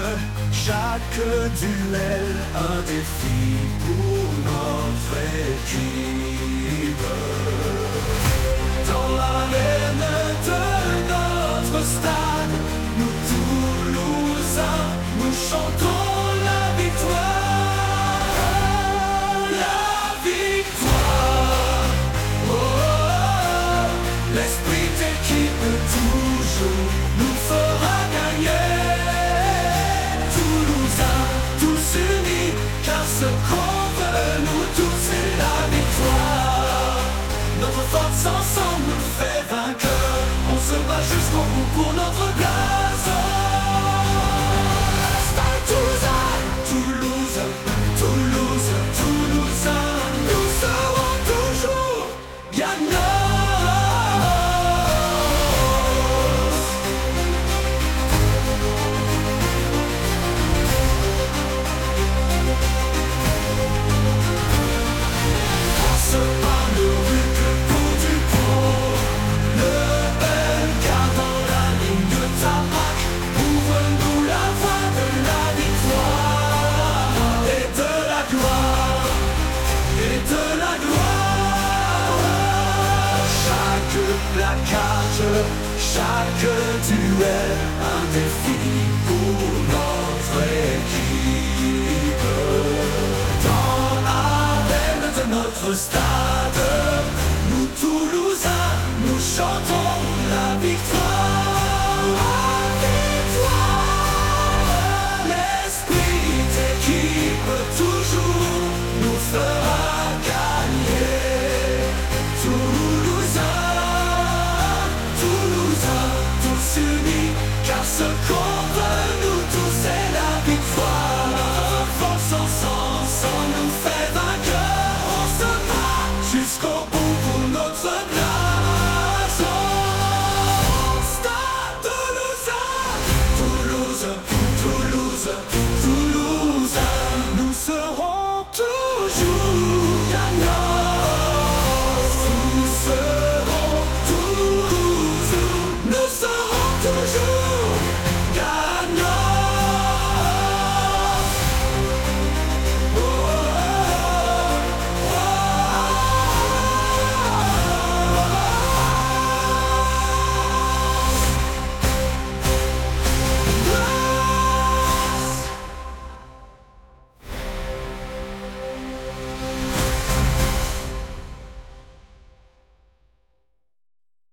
Chaque duel, un défi pour notre équipe. Dans l'arène de notre stade, nous Toulousains, nous chantons la victoire. La victoire. Oh, oh, oh. L'esprit d'équipe toujours nous fera gagner. Toulousains, tous unis, car ce qu'on veut, nous tous, c'est la victoire. Notre force ensemble nous fait vainqueur. On se bat jusqu'au bout pour notre blason. Stade Toulousain, Toulouse, Toulouse, Toulousain, nous serons toujours gagnants. Chaque duel, un défi pour notre équipe. Dans l'arène de notre stade, nous Toulousains, nous chantons la victoire. La victoire. L'esprit d'équipe toujours nous fera gagner. Car ce qu'on veut, nous tous, c'est la victoire. Notre force ensemble nous fait vainqueur. On se bat jusqu'au bout pour notre blason. Stade Toulousain, Toulouse, Toulouse.